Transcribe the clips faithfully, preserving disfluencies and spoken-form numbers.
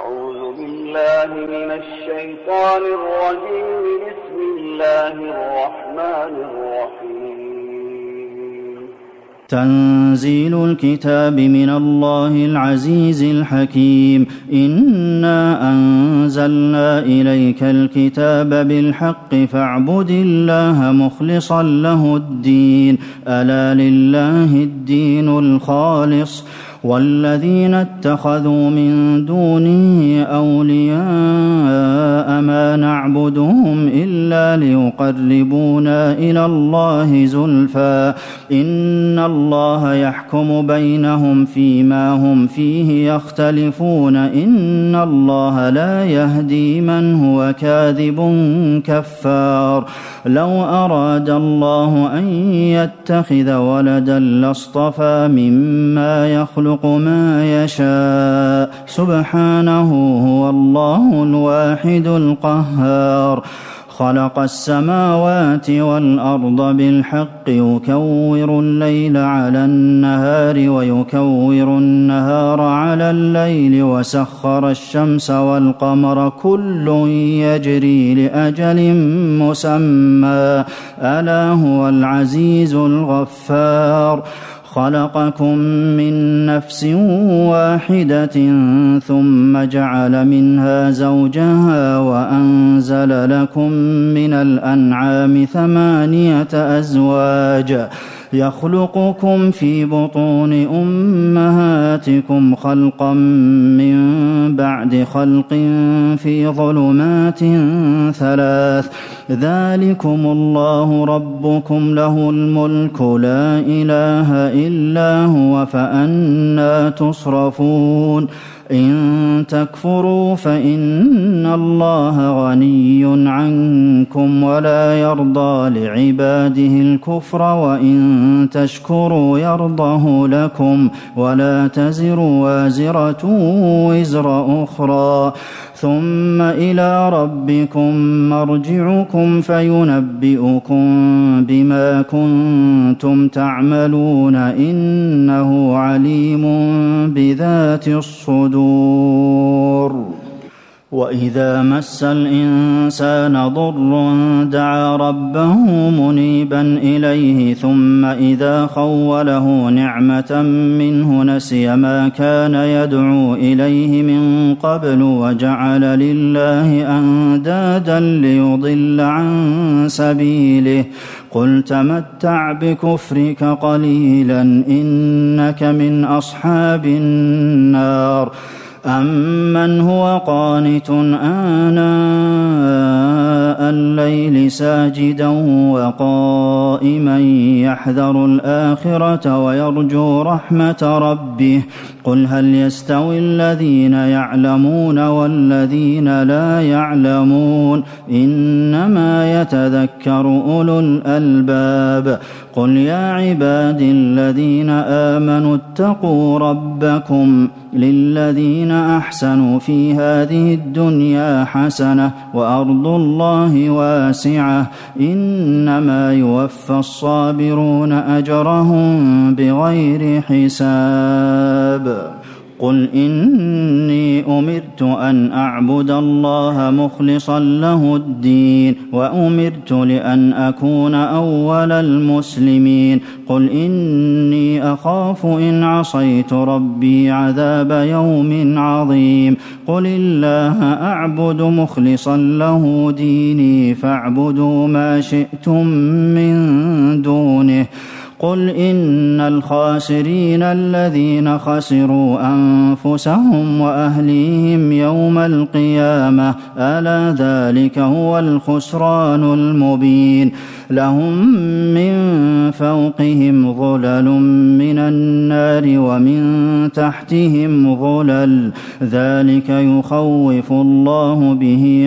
أعوذ بالله من الشيطان الرجيم. بسم الله الرحمن الرحيم. تنزيل الكتاب من الله العزيز الحكيم. إنا أنزلنا إليك الكتاب بالحق فاعبد الله مخلصا له الدين. ألا لله الدين الخالص والذين اتخذوا من دونه أولياء ما نعبدهم إلا ليقربونا إلى الله زلفى إن الله يحكم بينهم فيما هم فيه يختلفون إن الله لا يهدي من هو كاذب كفار. لو أراد الله أن يتخذ ولدا لاصطفى مما يخلق ما يشاء سبحانه هو الله الواحد القهار. خلق السماوات والأرض بالحق يكور الليل على النهار ويكور النهار على الليل وسخر الشمس والقمر كل يجري لأجل مسمى ألا هو العزيز الغفار. خلقكم من نفس واحدة ثم جعل منها زوجها وأنزل لكم من الأنعام ثمانية أزواج يخلقكم في بطون أمهاتكم خلقا من بعد خلق في ظلمات ثلاث ذلكم الله ربكم له الملك لا إله إلا هو فأنى تصرفون. إن تكفروا فإن الله غني عنكم ولا يرضى لعباده الكفر وإن تشكروا يرضه لكم ولا تزر وازرة وزر أخرى ثم إلى ربكم مرجعكم فينبئكم بما كنتم تعملون إنه عليم بذات الصدور. وإذا مس الإنسان ضر دعا ربه منيبا إليه ثم إذا خوله نعمة منه نسي ما كان يدعو إليه من قبل وجعل لله أندادا ليضل عن سبيله. قل تمتع بكفرك قليلا إنك من أصحاب النار. أمن هو قانت آناء الليل ساجدا وقائما يحذر الآخرة ويرجو رحمة ربه قل هل يستوي الذين يعلمون والذين لا يعلمون إنما يتذكر أولو الألباب. قل يا عبادي الذين آمنوا اتقوا ربكم للذين أحسنوا في هذه الدنيا حسنة وأرض الله واسعة إنما يوفى الصابرون أجرهم بغير حساب. قل إني أمرت أن أعبد الله مخلصا له الدين وأمرت لأن أكون أول المسلمين. قل إني أخاف إن عصيت ربي عذاب يوم عظيم. قل الله أعبد مخلصا له ديني فاعبدوا ما شئتم من دونه. قل إن الخاسرين الذين خسروا أنفسهم وأهليهم يوم القيامة ألا ذلك هو الخسران المبين. لهم من فوقهم ظلل من النار ومن تحتهم ظلل ذلك يخوف الله به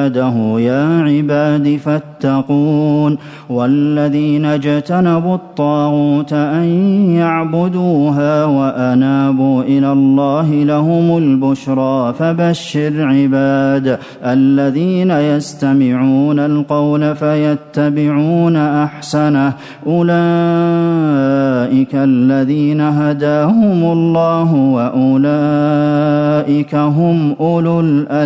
عباده يا عباد فاتقون. والذين اجتنبوا الطاغوت الطاغوت أن يعبدوها وأنابوا إلى الله لهم البشرى فبشر عباد الذين يستمعون القول فيتبعون أحسنه أولئك الذين هداهم الله وأولئك هم أولو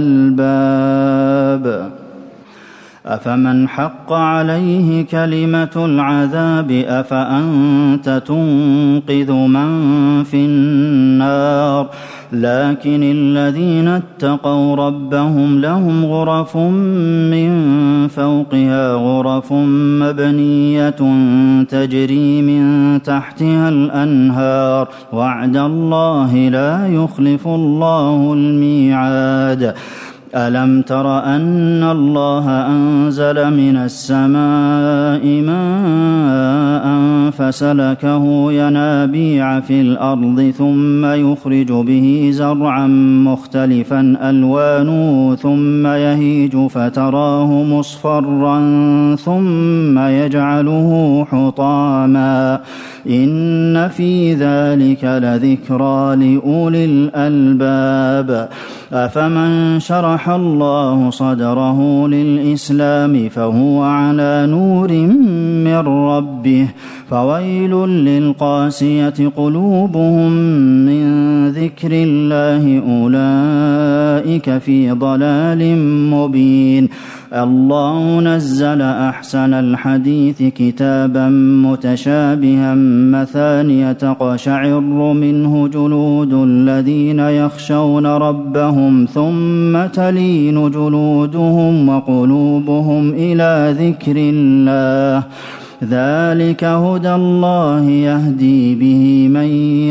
الألباب أفمن حق عليه كلمة العذاب أفأنت تنقذ من في النار لكن الذين اتقوا ربهم لهم غرف من فوقها غرف مبنية تجري من تحتها الأنهار وعد الله لا يخلف الله الميعاد ألم تر أن الله أنزل من السماء ماء فسلكه ينابيع في الأرض ثم يخرج به زرعا مختلفا ألوانه ثم يهيج فتراه مصفرا ثم يجعله حطاما إن في ذلك لذكرى لأولي الألباب أفمن شرح الله صدره للإسلام فهو على نور من ربه فويل للقاسية قلوبهم من ذكر الله أولئك في ضلال مبين الله نزل أحسن الحديث كتابا متشابها مثانية تقشعر منه جلود الذين يخشون ربهم ثم تلين جلودهم وقلوبهم إلى ذكر الله ذلك هدى الله يهدي به من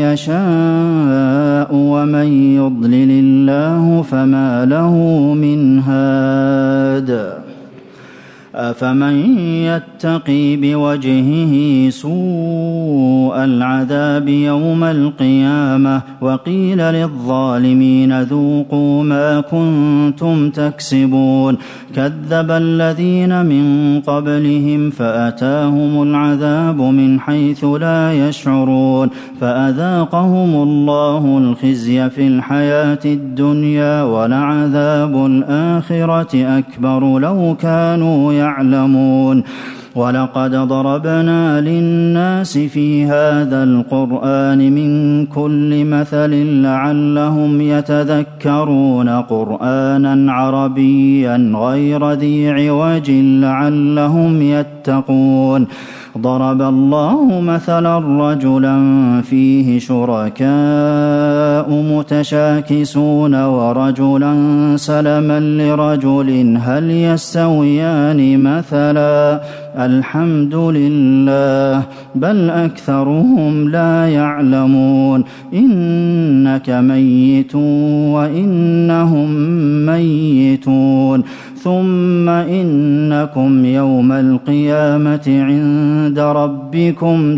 يشاء ومن يضلل الله فما له من هاد أفمن يتقي بوجهه سوء العذاب يوم القيامة وقيل للظالمين ذوقوا ما كنتم تكسبون كذب الذين من قبلهم فأتاهم العذاب من حيث لا يشعرون فأذاقهم الله الخزي في الحياة الدنيا ولعذاب الآخرة أكبر لو كانوا يعلمون ولقد ضربنا للناس في هذا القرآن من كل مثل لعلهم يتذكرون قرآنا عربيا غير ذي عوج لعلهم يتقون ضرب الله مثلا رجلا فيه شركاء متشاكسون ورجلا سلما لرجل هل يستويان مثلا الحمد لله بل أكثرهم لا يعلمون إنك ميت وإنهم ميتون ثم إنكم يوم القيامة عند ربكم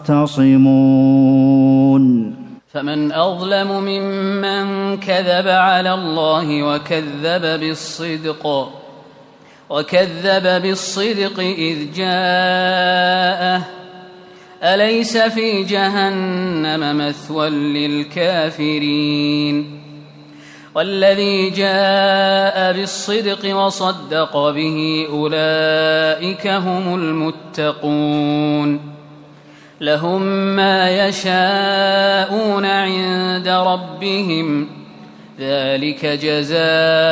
تختصمون فمن أظلم ممن كذب على الله وكذب بالصدق وكذب بالصدق إذ جاءه أليس في جهنم مثوى للكافرين والذي جاء بالصدق وصدق به أولئك هم المتقون لهم ما يشاءون عند ربهم ذلك جزاء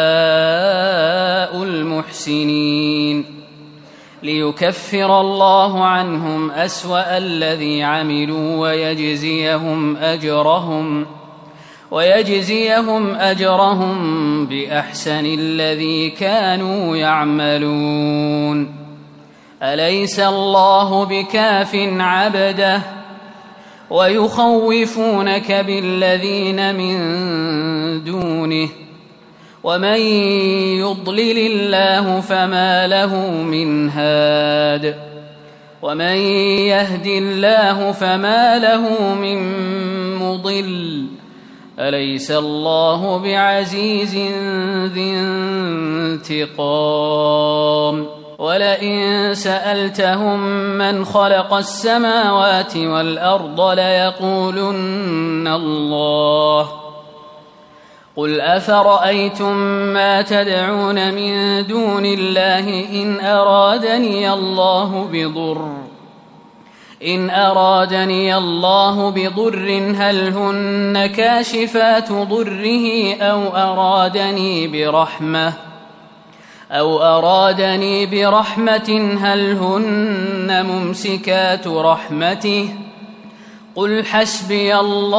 المحسنين ليكفر الله عنهم أسوأ الذي عملوا ويجزيهم أجرهم ويجزيهم أجرهم بأحسن الذي كانوا يعملون أليس الله بكاف عبده ويخوفونك بالذين من دونه ومن يضلل الله فما له من هاد ومن يهد الله فما له من مضل أليس الله بعزيز ذي انتقام ولئن سألتهم من خلق السماوات والأرض ليقولن الله قل أفرأيتم ما تدعون من دون الله إن أرادني الله بضر إن أرادني الله بضر هل هن كاشفات ضره أو أرادني برحمة أو أرادني برحمة هل هن ممسكات رحمته قل حسبي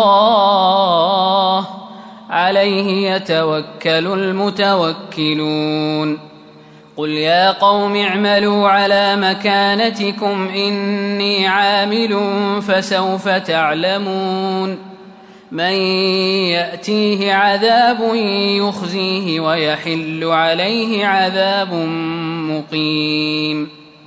الله عليه يتوكل المتوكلون قل يا قوم اعملوا على مكانتكم إني عامل فسوف تعلمون من يأتيه عذاب يخزيه ويحل عليه عذاب مقيم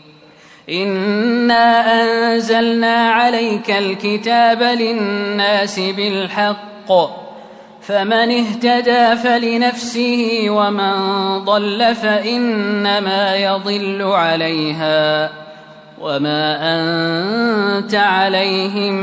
إنا أنزلنا عليك الكتاب للناس بالحق فمن اهتدى فلنفسه ومن ضل فإنما يضل عليها وما أنت عليهم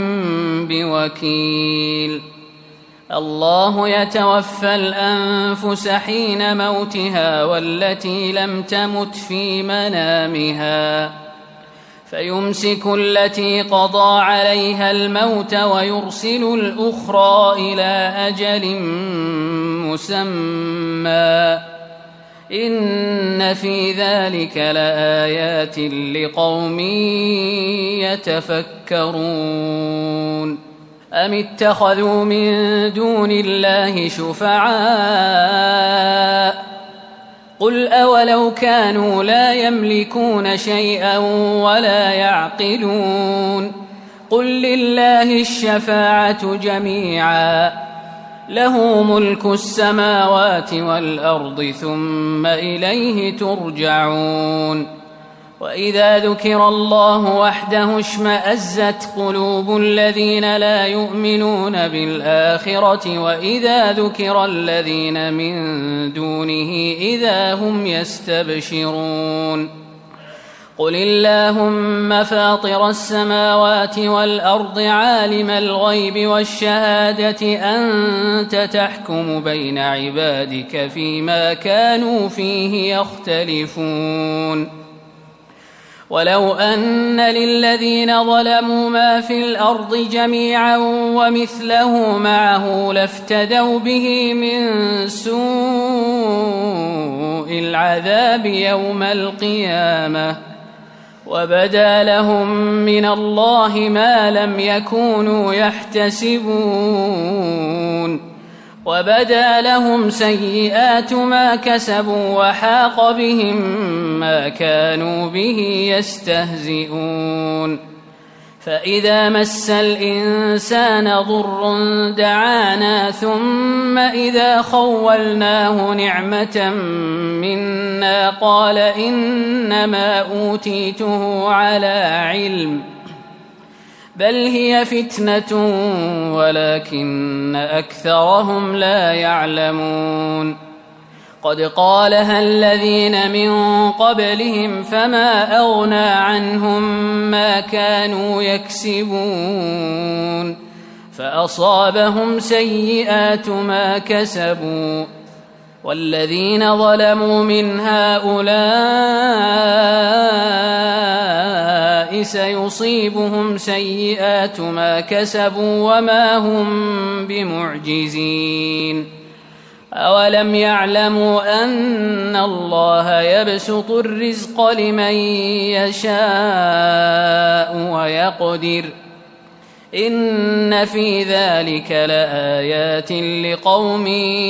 بوكيل الله يتوفى الأنفس حين موتها والتي لم تمت في منامها فيمسك التي قضى عليها الموت ويرسل الأخرى إلى أجل مسمى إن في ذلك لآيات لقوم يتفكرون أم اتخذوا من دون الله شفعاء قل أولو كانوا لا يملكون شيئا ولا يعقلون قل لله الشفاعة جميعا له ملك السماوات والأرض ثم إليه ترجعون وإذا ذكر الله وحده اشمأزت قلوب الذين لا يؤمنون بالآخرة وإذا ذكر الذين من دونه إذا هم يستبشرون قل اللهم فاطر السماوات والأرض عالم الغيب والشهادة أنت تحكم بين عبادك فيما كانوا فيه يختلفون ولو أن للذين ظلموا ما في الأرض جميعا ومثله معه لافتدوا به من سوء العذاب يوم القيامة وبدا لهم من الله ما لم يكونوا يحتسبون وبدا لهم سيئات ما كسبوا وحاق بهم ما كانوا به يستهزئون فإذا مس الإنسان ضر دعانا ثم إذا خولناه نعمة منا قال إنما أوتيته على علم بل هي فتنة ولكن أكثرهم لا يعلمون قد قالها الذين من قبلهم فما أغنى عنهم ما كانوا يكسبون فأصابهم سيئات ما كسبوا والذين ظلموا من هؤلاء سيصيبهم سيئات ما كسبوا وما هم بمعجزين أولم يعلموا أن الله يبسط الرزق لمن يشاء ويقدر إن في ذلك لآيات لقوم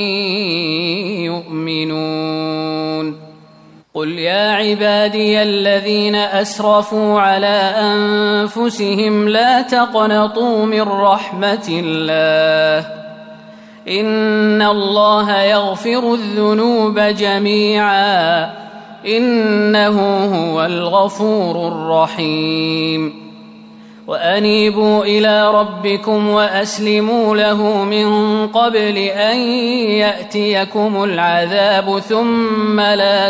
يؤمنون قل يا عبادي الذين أسرفوا على أنفسهم لا تقنطوا من رحمة الله إن الله يغفر الذنوب جميعا إنه هو الغفور الرحيم وأنيبوا إلى ربكم وأسلموا له من قبل أن يأتيكم العذاب ثم لا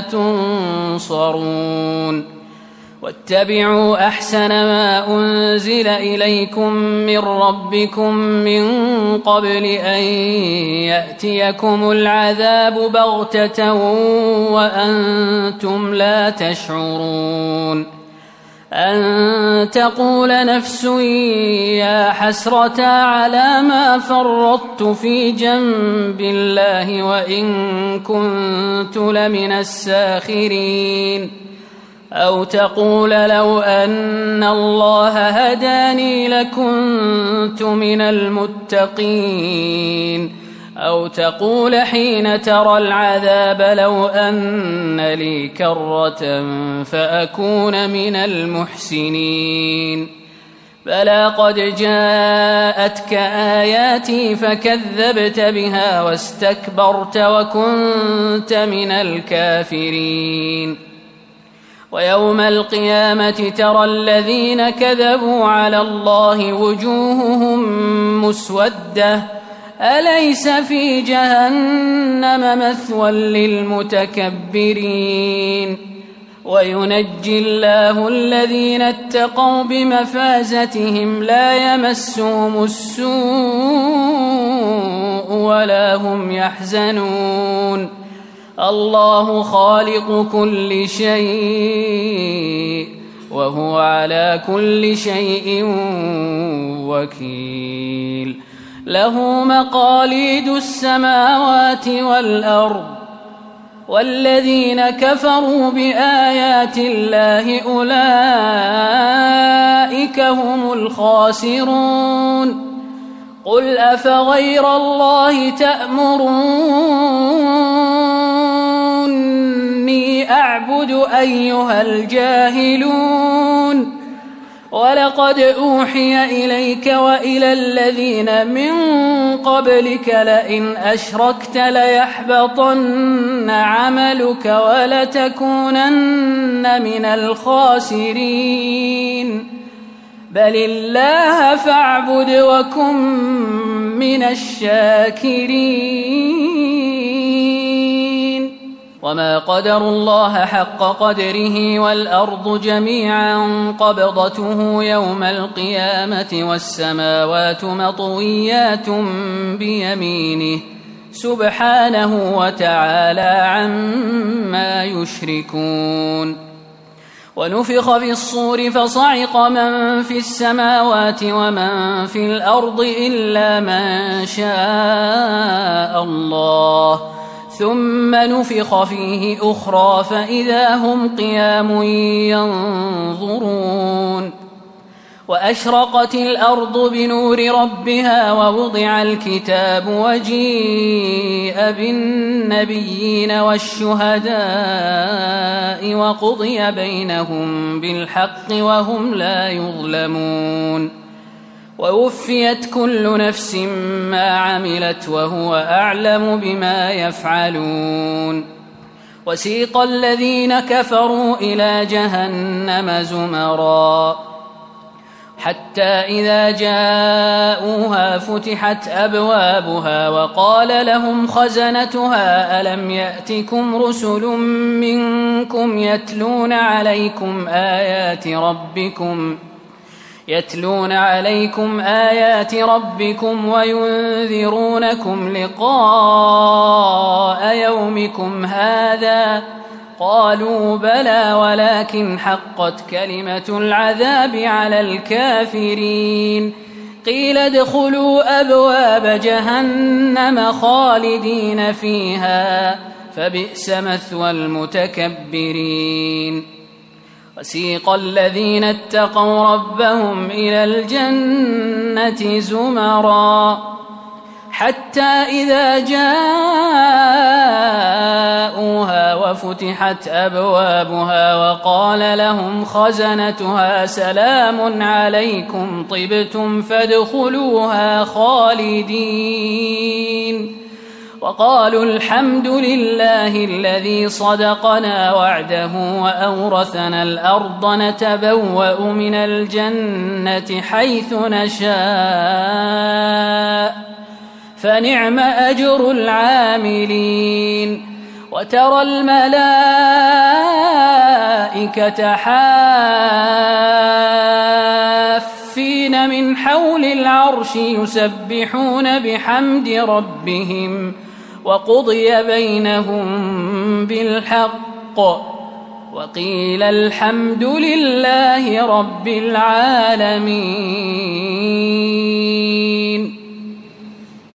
تنصرون واتبعوا أحسن ما أنزل إليكم من ربكم من قبل أن يأتيكم العذاب بغتة وأنتم لا تشعرون أن تقول نفس يا حسرة على ما فرطت في جنب الله وإن كنت لمن الساخرين أو تقول لو أن الله هداني لكنت من المتقين أو تقول حين ترى العذاب لو أن لي كرة فأكون من المحسنين بلى قد جاءتك آياتي فكذبت بها واستكبرت وكنت من الكافرين ويوم القيامة ترى الذين كذبوا على الله وجوههم مسودة أليس في جهنم مثوى للمتكبرين وينجي الله الذين اتقوا بمفازتهم لا يمسهم السوء ولا هم يحزنون الله خالق كل شيء وهو على كل شيء وكيل له مقاليد السماوات والأرض والذين كفروا بآيات الله أولئك هم الخاسرون قل أفغير الله تأمروني أعبد أيها الجاهلون ولقد أوحي إليك وإلى الذين من قبلك لئن أشركت ليحبطن عملك ولتكونن من الخاسرين بل الله فاعبد وكن من الشاكرين وما قدروا الله حق قدره والأرض جميعا قبضته يوم القيامة والسماوات مطويات بيمينه سبحانه وتعالى عما يشركون ونفخ في الصور فصعق من في السماوات ومن في الأرض إلا من شاء الله ثم نفخ فيه أخرى فإذا هم قيام ينظرون وأشرقت الأرض بنور ربها ووضع الكتاب وجيء بالنبيين والشهداء وقضي بينهم بالحق وهم لا يظلمون ووفيت كل نفس ما عملت وهو أعلم بما يفعلون وسيق الذين كفروا إلى جهنم زمرا حتى إذا جاءوها فتحت أبوابها وقال لهم خزنتها ألم يأتكم رسل منكم يتلون عليكم آيات ربكم يتلون عليكم آيات ربكم وينذرونكم لقاء يومكم هذا قالوا بلى ولكن حقت كلمة العذاب على الكافرين قيل ادخلوا أبواب جهنم خالدين فيها فبئس مثوى المتكبرين وسيق الذين اتقوا ربهم إلى الجنة زمرا حتى إذا جاءوها وفتحت أبوابها وقال لهم خزنتها سلام عليكم طبتم فادخلوها خالدين وقالوا الحمد لله الذي صدقنا وعده وأورثنا الأرض نتبوأ من الجنة حيث نشاء فنعم أجر العاملين وترى الملائكة حافين من حول العرش يسبحون بحمد ربهم وقضي بينهم بالحق وقيل الحمد لله رب العالمين.